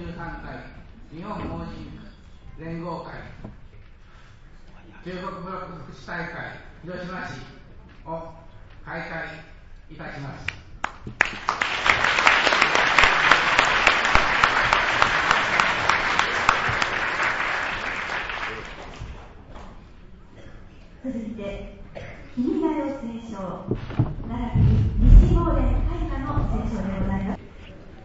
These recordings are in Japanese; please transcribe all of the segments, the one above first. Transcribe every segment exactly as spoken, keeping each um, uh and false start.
じゅうさんかい日本盲人連合会中国ブロック福祉大会広島市を開会いたします。 続いて、君が代聖書、奈良西郷連会下の聖書でございます。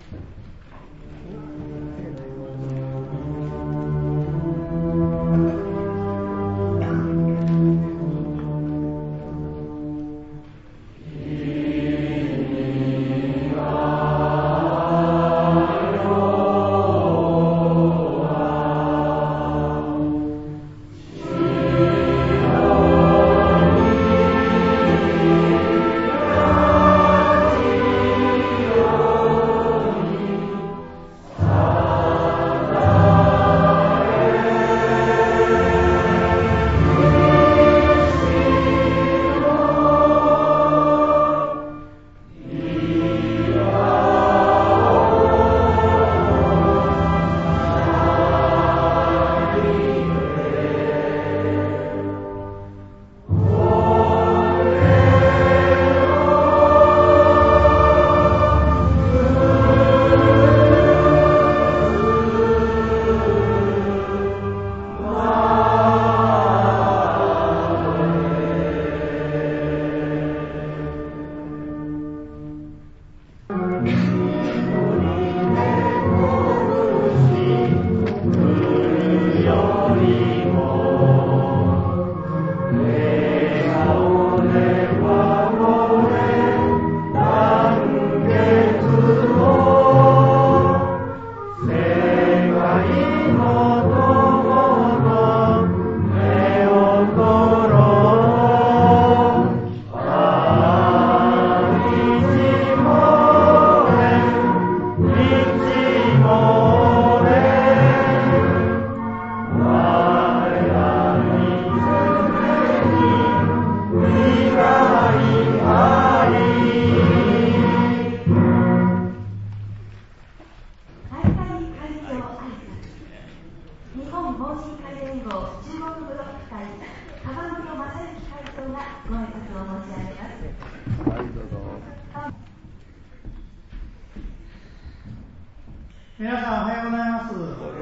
皆さんおはようございます。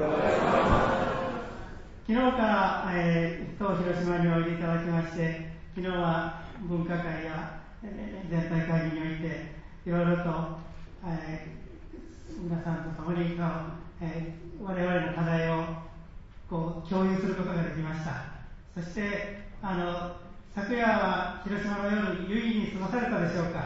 昨日から、えー、当広島においでいただきまして、昨日は分科会や、えー、全体会議においていろいろと、えー、皆さんと共に、えー、我々の課題をこう共有することができました。そしてあの昨夜は広島の夜有意義に過ごされたでしょうか。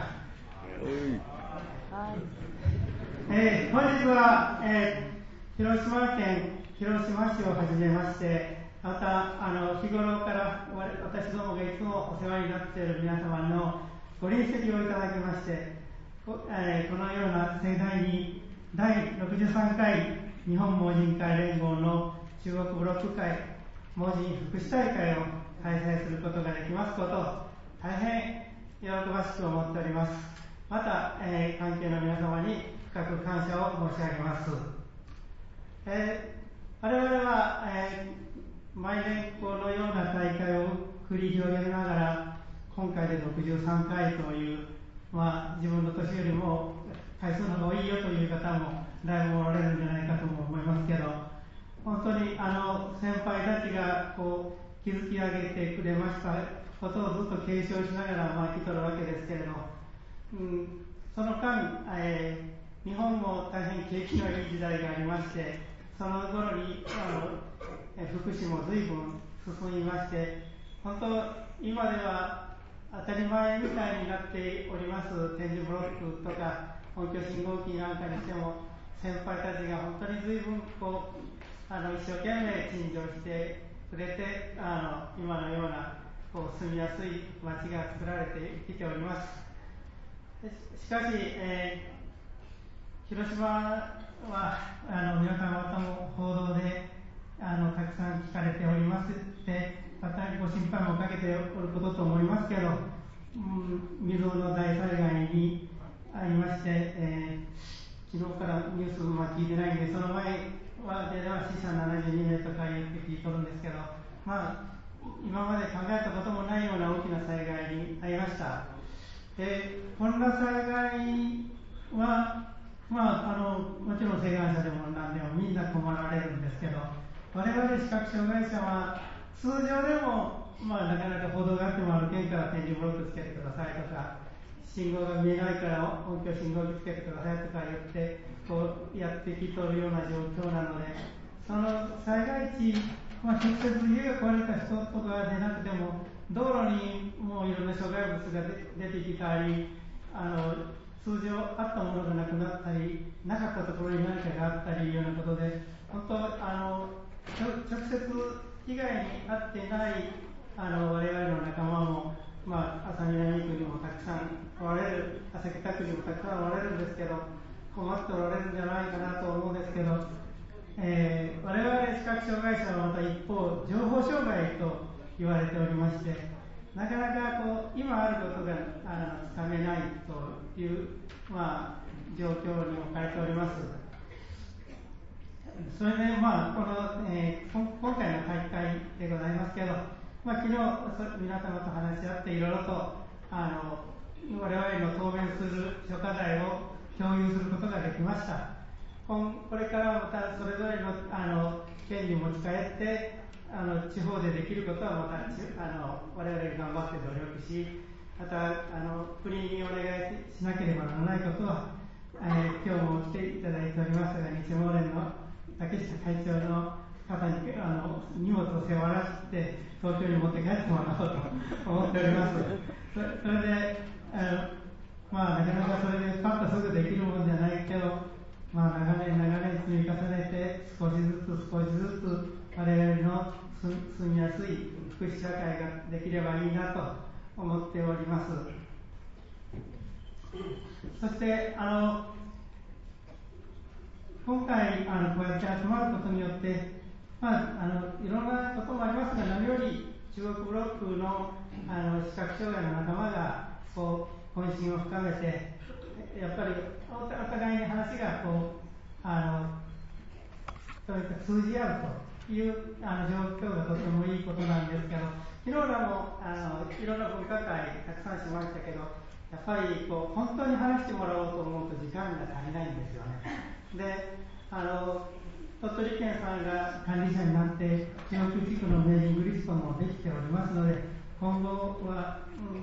はいえー、本日は、えー、広島県広島市をはじめまして、またあの日頃から私どもがいつもお世話になっている皆様のご臨席をいただきまして、こ,、えー、このような盛大にだいろくじゅうさんかい日本盲人会連合の中国ブロック会盲人福祉大会を開催することができますことを大変喜ばしく思っております。また、えー、関係の皆様に深く感謝を申し上げます。えー、我々は、えー、毎年このような大会を繰り広げながら、今回でろくじゅうさんかいという、まあ、自分の年よりも回数の方が多いよという方もだいぶおられるんじゃないかとも思いますけど、本当にあの先輩たちがこう築き上げてくれましたことをずっと継承しながら、まあ、生きとるわけですけれど、うん、その間、えー日本も大変景気のいい時代がありまして、その頃にあの福祉も随分進みまして、本当今では当たり前みたいになっております点字ブロックとか音響信号機なんかにしても、先輩たちが本当に随分こうあの一生懸命陳情してくれて、あの今のようなこう住みやすい街が作られてきております。しかし、えー広島はあの皆様方も報道であのたくさん聞かれておりまして、またご心配もかけておることと思いますけど、うん、未曾有の大災害にありまして、えー、 昨日からニュースも聞いてないんで、その前はでは死者ななじゅうにめいとか言って聞いとるんですけど、まあ、今まで考えたこともないような大きな災害に遭いました。で、こんな災害は、まあ、あのもちろん請願者でも何でもみんな困られるんですけど、我々視覚障害者は通常でも、まあ、なかなか歩道があっても歩けんから点字ブロックつけてくださいとか、信号が見えないから音響信号機つけてくださいとか言ってこうやってきとるような状況なので、その災害地、まあ、直接家が壊れた人とかでなくても道路にもういろんな障害物が出てきたり、あの通常あったものがなくなったり、なかったところに何かがあったりいうようなことで、本当あの直接被害に遭ってないあの我々の仲間も、まあ、朝南区にもたくさんおられる、朝北区にもたくさんおられるんですけど、困っておられるんじゃないかなと思うんですけど、えー、我々視覚障害者はまた一方、情報障害と言われておりまして、なかなかこう今あることがあのつかめないという、まあ、状況に置かれております。それで、まあこのえー、今回の大会でございますけど、まあ、昨日皆様と話し合っていろいろとあの我々の当面する諸課題を共有することができました。これからまたそれぞれのあの権利を持ち帰ってあの地方でできることはまたあの我々頑張って努力し、またあの国にお願いしなければならないことは、えー、今日も来ていただいておりますが、日毛連の竹下会長の方にあの荷物を背負わせて東京に持って帰ってもらおうと思っております。そ, それであの、まあ、なかなかそれでパッとすぐできるもんじゃないけど、まあ、長年長年積み重ねて少しずつ少しずつ我々の住みやすい福祉社会ができればいいなと思っております。そしてあの今回あのこうやって集まることによって、まあ、あのいろんなこともありますが、何より中国ブロックのあの視覚障害の仲間がこう懇親を深めて、やっぱりお互いに話がこうあのそういった通じ合うというあの状況がとてもいいことなんですけど、昨日らもあのいろんな文化会たくさんしましたけど、やっぱりこう本当に話してもらおうと思うと時間が足りないんですよね。で、あの鳥取県さんが管理者になって中国地区のメーリングリストもできておりますので、今後は、うん、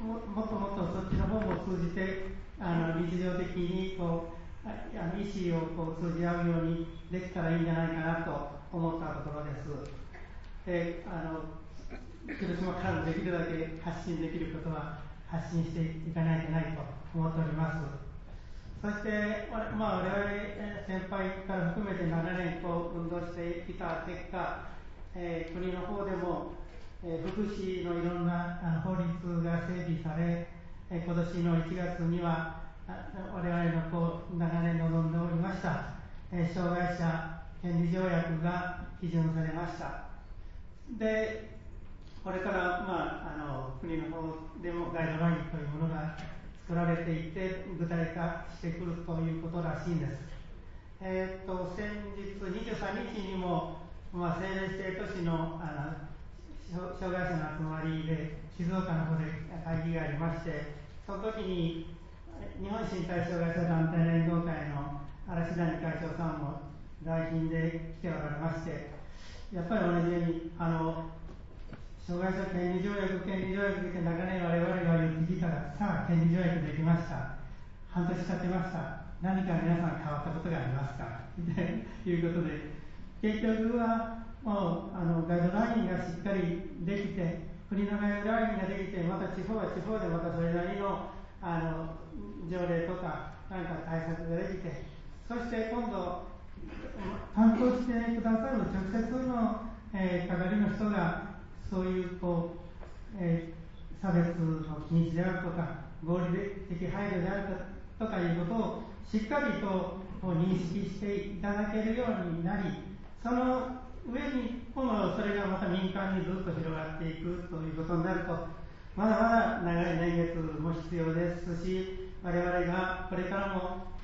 も, もっともっとそっちの方も通じてあの日常的にこうあの意思をこう通じ合うようにできたらいいんじゃないかなと思ったところです。で、あの広島からもできるだけ発信できることは発信していかないといけないと思っております。そして、まあ、我々先輩から含めて長年こう運動してきた結果、えー、国の方でも、えー、福祉のいろんなあの法律が整備され、えー、今年のいちがつには我々のこう長年望んでおりました、えー、障害者権利条約が批准されました。で、これから、まあ、あの国の方でもガイドラインというものが作られていて具体化してくるということらしいんです。えー、と先日にじゅうさんにちにも、まあ、政令指定都市のあの障害者の集まりで静岡の方で会議がありまして、その時に日本身体障害者団体連合会の嵐谷会長さんも来賓で来ておられまして、やっぱり同じようにあの障害者権利条約、権利条約って長年我々が言ってきたら、さあ、権利条約できました。半年経ちました。何か皆さん変わったことがありますかということで、結局はもうあのガイドラインがしっかりできて、国のガイドラインができて、また地方は地方でまたそれなりのあの条例とか何か対策ができて、そして今度、担当してくださる直接の、えー、係の人が、そういうこう、えー、差別の禁止であるとか合理的配慮であるとかいうことをしっかりとこう認識していただけるようになり、その上に今度それがまた民間にずっと広がっていくということになると、まだまだ長い年月も必要ですし、我々がこれからも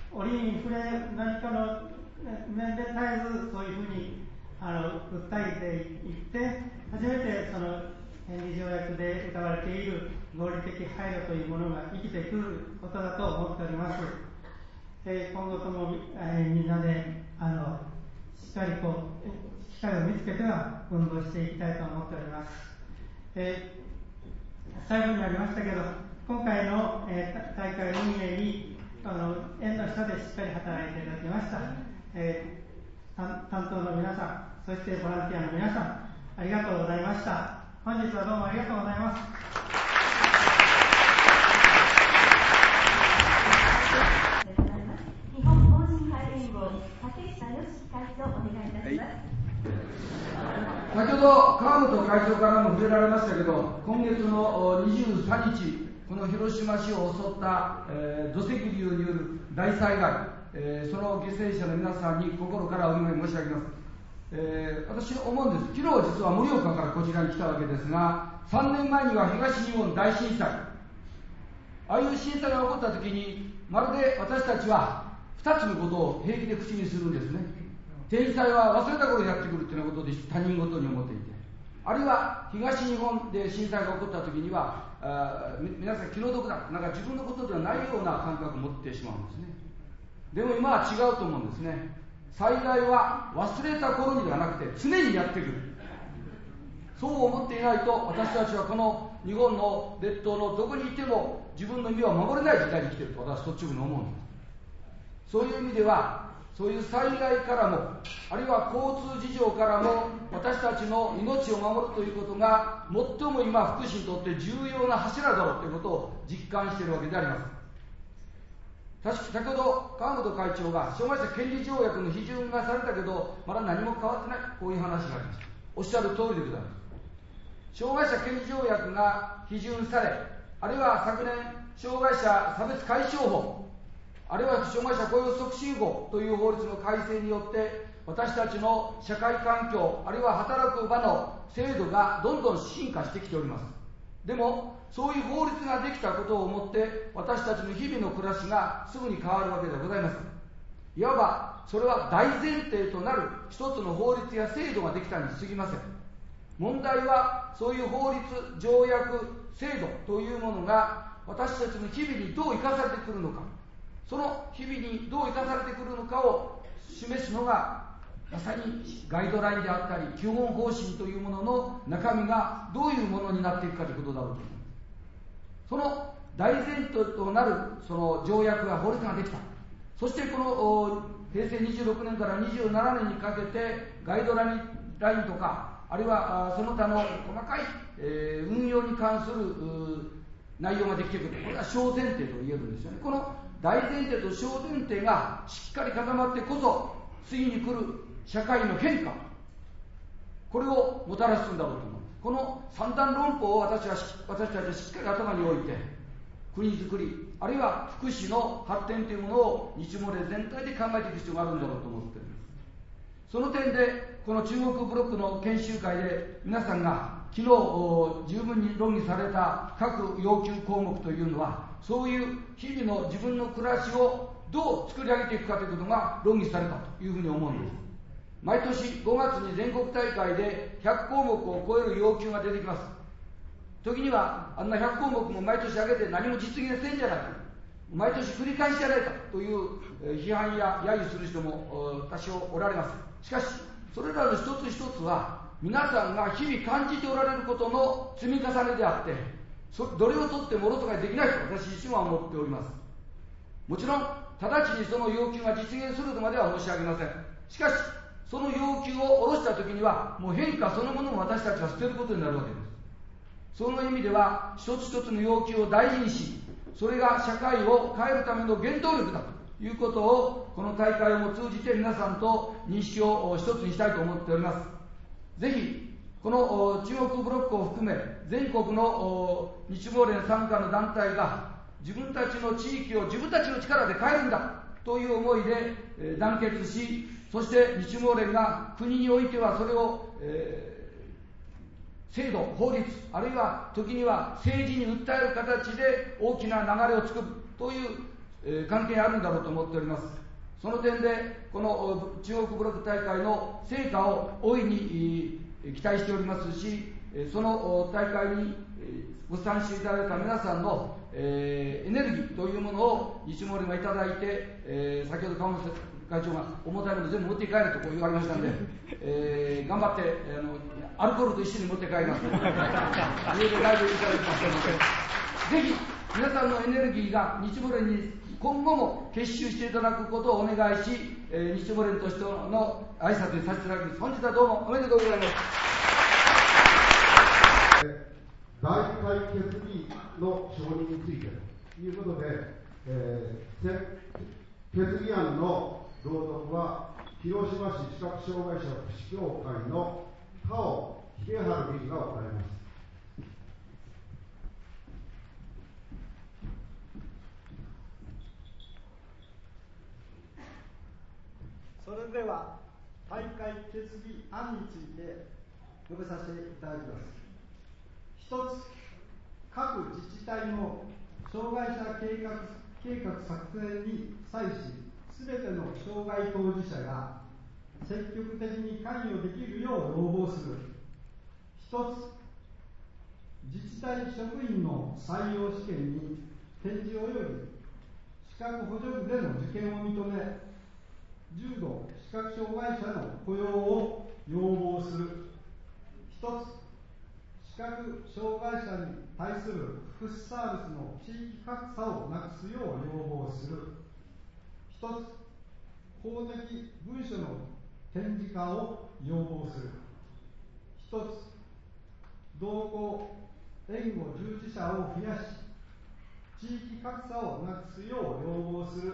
折に触れ何かの面で絶えずそういうふうにあの訴えていって初めてその権利条約で謳われている合理的配慮というものが生きてくることだと思っております。えー、今後とも、えー、みんなであのしっかりこう機会を見つけては運動していきたいと思っております。えー、最後になりましたけど今回の、えー、大会運営にあの縁の下でしっかり働いていただきました、えー、担当の皆さんそしてボランティアの皆さんありがとうございました。本日はどうもありがとうございます。 日本法人会連合竹下義樹会長お願いいたします。 先ほど川本会長からも触れられましたけど、今月のにじゅうさんにちこの広島市を襲った、えー、土石流による大災害、えー、その犠牲者の皆さんに心からお見舞い申し上げます。えー、私思うんです。昨日実は盛岡からこちらに来たわけですが、さんねんまえには東日本大震災、ああいう震災が起こったときにまるで私たちはふたつのことを平気で口にするんですね。天災は忘れた頃やってくるというようなことで他人事に思っていて、あるいは東日本で震災が起こったときにはあ皆さん気の毒だ、なんか自分のことではないような感覚を持ってしまうんですね。でも今は違うと思うんですね。災害は忘れた頃にではなくて常にやってくる。そう思っていないと私たちはこの日本の列島のどこにいても自分の身を守れない時代に生きていると私は率直に思うんです。そういう意味ではそういう災害からもあるいは交通事情からも私たちの命を守るということが最も今福祉にとって重要な柱だろうということを実感しているわけであります。確か先ほど川本会長が障害者権利条約の批准がされたけどまだ何も変わってない、こういう話がありました。おっしゃる通りでございます。障害者権利条約が批准され、あるいは昨年障害者差別解消法、あるいは障害者雇用促進法という法律の改正によって私たちの社会環境あるいは働く場の制度がどんどん進化してきております。でもそういう法律ができたことをもって私たちの日々の暮らしがすぐに変わるわけではございません。いわばそれは大前提となる一つの法律や制度ができたに過ぎません。問題はそういう法律、条約、制度というものが私たちの日々にどう生かされてくるのか、その日々にどう生かされてくるのかを示すのがまさにガイドラインであったり基本方針というものの中身がどういうものになっていくかということだろうと思います。その大前提となるその条約が法律ができた。そしてこの平成にじゅうろくねんからにじゅうななねんにかけてガイドラインとかあるいはその他の細かい、えー、運用に関する内容ができてくる。これは小前提と言えるんですよね。この大前提と小前提がしっかり固まってこそ次に来る社会の変化、これをもたらすんだろうと思う。この三段論法を私は私たちはしっかり頭に置いて国づくりあるいは福祉の発展というものを日毛連全体で考えていく必要があるんだろうと思っています。その点でこの中国ブロックの研修会で皆さんが昨日十分に論議された各要求項目というのはそういう日々の自分の暮らしをどう作り上げていくかということが論議されたというふうに思うんです。毎年ごがつに全国大会でひゃくこうもくを超える要求が出てきます。時にはあんなひゃくこうもくも毎年上げて何も実現せんじゃないか、毎年繰り返しじゃないかという批判や揶揄する人も多少おられます。しかしそれらの一つ一つは皆さんが日々感じておられることの積み重ねであって、そどれをとってもおろそかにできないと私自身は思っております。もちろん直ちにその要求が実現するとまでは申し上げません。しかしその要求を下ろしたときにはもう変化そのものも私たちは捨てることになるわけです。その意味では一つ一つの要求を大事にし、それが社会を変えるための原動力だということをこの大会を通じて皆さんと認識を一つにしたいと思っております。ぜひこの中国ブロックを含め全国の日毛連傘下の団体が自分たちの地域を自分たちの力で変えるんだという思いで団結し、そして日毛連が国においてはそれを、えー、制度、法律、あるいは時には政治に訴える形で大きな流れを作るという、ええー、関係あるんだろうと思っております。その点で、この中国ブロック大会の成果を大いに期待しておりますし、その大会にご参集いただいた皆さんの、えー、エネルギーというものを西森がいただいて、えー、先ほど川本会長が重たいもの全部持って帰れとこう言われましたので、えー、頑張ってあのアルコールと一緒に持って帰りますということで、家でライブいただきましたので、ぜひ皆さんのエネルギーが日モレンに今後も結集していただくことをお願いし、えー、日モレンとしての挨拶にさせていただきます。本日はどうもおめでとうございます。 大会決議の承認についてということで、えー、決議案の朗読は広島市視覚障害者福祉協会の田尾秀治理事が行います。 それでは大会決議案について述べさせていただきます。一つ、各自治体の障害者計画、計画作成に際し、すべての障害当事者が積極的に関与できるよう要望する。一つ、自治体職員の採用試験に展示及び資格補助部での受験を認め、重度視覚障害者の雇用を要望する。一つ、視覚障害者に対する福祉サービスの地域格差をなくすよう要望する。一つ、公的文書の展示化を要望する。一つ、同行援護従事者を増やし、地域格差をなくすよう要望する。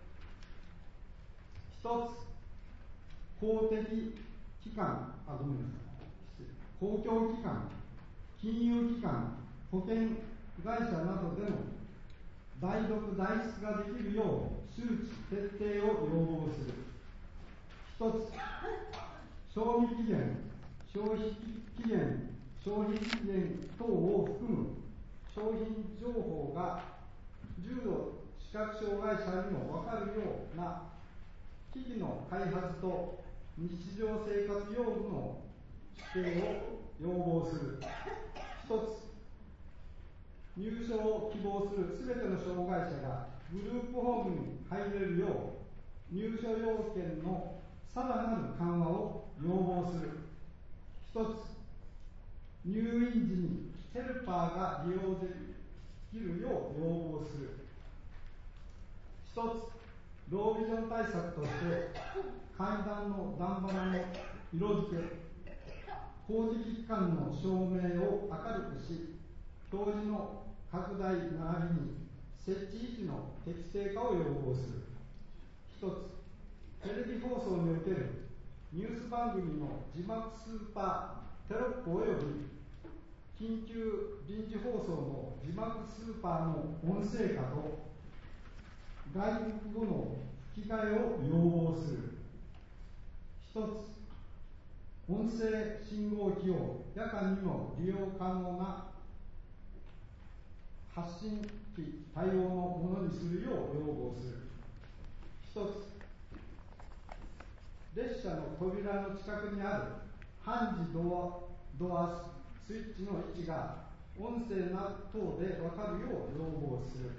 一つ、公的機関、あ、ごめんなさい、公共機関、金融機関、保険会社などでの代読代筆ができるよう周知徹底を要望する。一つ、賞味期限、消費期限、消費期限等を含む商品情報が重度視覚障害者にも分かるような機器の開発と日常生活用具の指定を要望する。一つ、入所を希望するすべての障害者がグループホームに入れるよう入所要件のさらなる緩和を要望する。一つ、入院時にヘルパーが利用できるよう要望する。一つ、ロービジョン対策として階段の段花の色付け、公的機関の照明を明るくし、表示の拡大並びに設置位置の適正化を要望する。一つ、テレビ放送におけるニュース番組の字幕スーパーテロップおよび緊急臨時放送の字幕スーパーの音声化と外国語の吹き替えを要望する。一つ、音声信号機を夜間にも利用可能な発信機対応のものにするよう要望する。一つ、列車の扉の近くにある半自動ドアスイッチの位置が音声などで分かるよう要望する。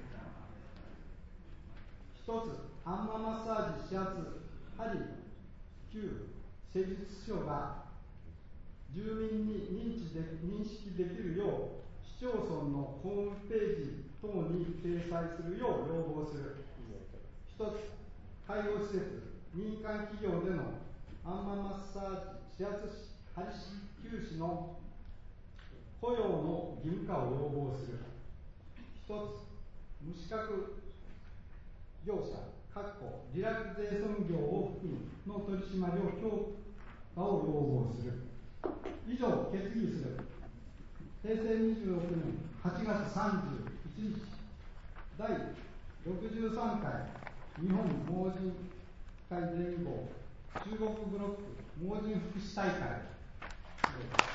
一つ、アンママッサージ指圧針旧施術書が住民に認知で認識できるよう市町村のホームページ等に掲載するよう要望する。一つ、介護施設、民間企業でのアンママッサージ指圧針灸師の雇用の義務化を要望する。一つ、無資格業者、リラクゼーション業を含むの取り締まりを強化を要望する。以上、決議する。平成にじゅうろくねんはちがつさんじゅういちにち、だいろくじゅうさんかい日本盲人会連合中国ブロック盲人福祉大会。